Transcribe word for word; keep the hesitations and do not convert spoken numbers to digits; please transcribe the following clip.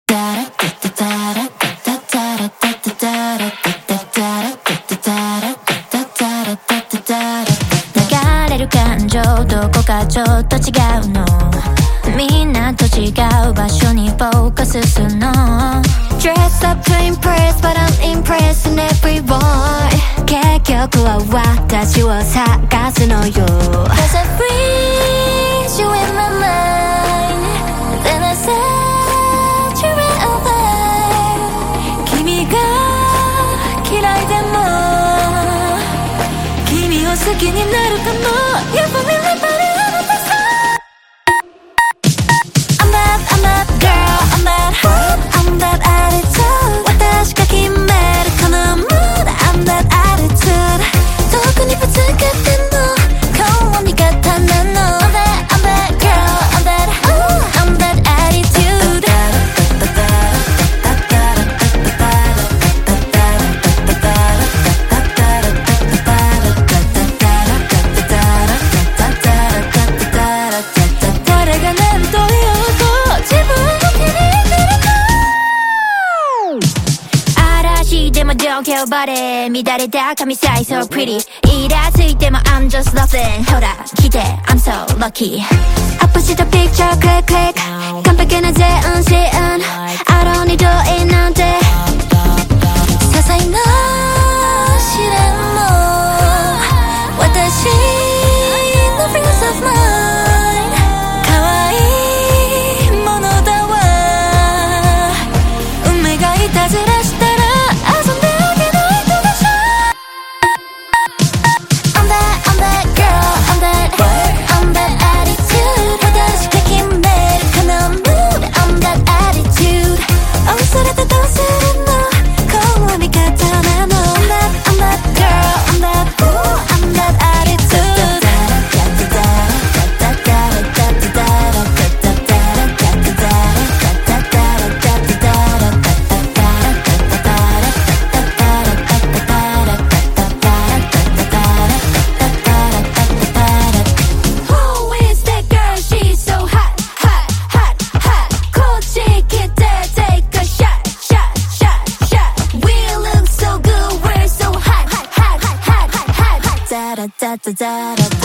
流れる感情どこかちょっと違うのみんなと違う場所にフォーカスするの Dress up to impress but I'm impressing everyone 結局は私を探すのよ Cause I freeze you in my mind Then I set you right over 君が嫌いでも君を好きになるかも You for me my body I'm that, I'm that girl, I'm that hot, I'm that attitude 私が決めるこの mood I'm that attitude どこにぶつかってもこうは味方なの I'm that, I'm that girl, I'm that hot, I'm that attitude 誰が何と言おうと自分を気に入ってるの嵐でも don't care about it 乱れた髪さえ so pretty イラついても I'm just loving ほら来て I'm so lucky アップしたピクチャークリッククリック完璧な全シーン I don't need to in なんて些細な試練も私の fingers of mine 可愛いものだわ運命がいたずらしたら遊んであげないとでしょ I'm that, I'm that girl, I'm that I'm that attitude 私が決めるこの mood I'm that attitude 愛されてどうするのこうは味方なの I'm that, I'm that girl, I'm that I'm that attitude Who is that girl? She's so hot, hot, hot, hot こっち来て take a shot, shot, shot, shot We look so good, we're so hot, hot, hot, hot, hot, hot, hot ザラザザザラ